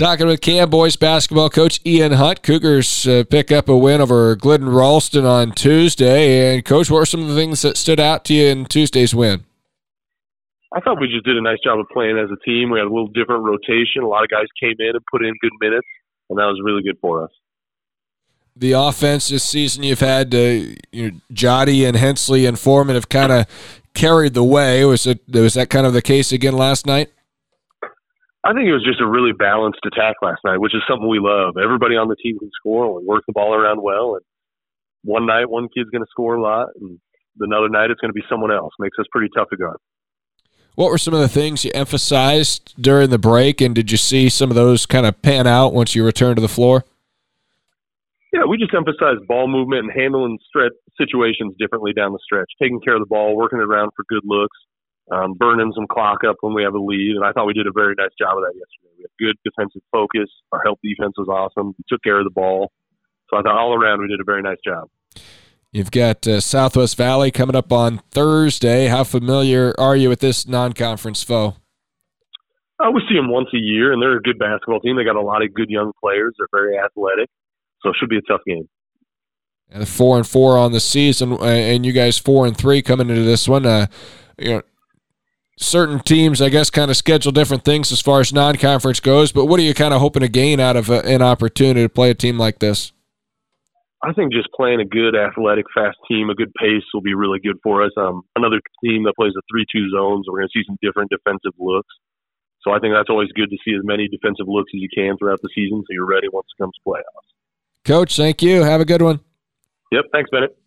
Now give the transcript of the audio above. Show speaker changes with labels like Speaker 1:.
Speaker 1: Talking with Cam boys basketball coach Ian Hunt. Cougars pick up a win over Glidden Ralston on Tuesday. And, Coach, what were some of the things that stood out to you in Tuesday's win?
Speaker 2: I thought we just did a nice job of playing as a team. We had a little different rotation. A lot of guys came in and put in good minutes, and that was really good for us.
Speaker 1: The offense this season, you've had Jotty and Hensley and Foreman have kind of carried the way. Was that kind of the case again last night?
Speaker 2: I think it was just a really balanced attack last night, which is something we love. Everybody on the team can score, and we work the ball around well. And one night, one kid's going to score a lot, and another night it's going to be someone else. Makes us pretty tough to guard.
Speaker 1: What were some of the things you emphasized during the break, and did you see some of those kind of pan out once you returned to the floor?
Speaker 2: Yeah, we just emphasized ball movement and handling situations differently down the stretch, taking care of the ball, working it around for good looks, burning some clock up when we have a lead. And I thought we did a very nice job of that yesterday. We had good defensive focus. Our help defense was awesome. We took care of the ball. So I thought all around we did a very nice job.
Speaker 1: You've got Southwest Valley coming up on Thursday. How familiar are you with this non-conference foe?
Speaker 2: We see them once a year, and they're a good basketball team. They got a lot of good young players. They're very athletic. So it should be a tough game.
Speaker 1: And 4-4 on the season, and you guys 4-3 coming into this one. Certain teams, I guess, kind of schedule different things as far as non-conference goes. But what are you kind of hoping to gain out of an opportunity to play a team like this?
Speaker 2: I think just playing a good, athletic, fast team, a good pace will be really good for us. Another team that plays a 3-2 zone, so we're going to see some different defensive looks. So I think that's always good to see as many defensive looks as you can throughout the season so you're ready once it comes playoffs.
Speaker 1: Coach, thank you. Have a good one.
Speaker 2: Yep, thanks, Bennett.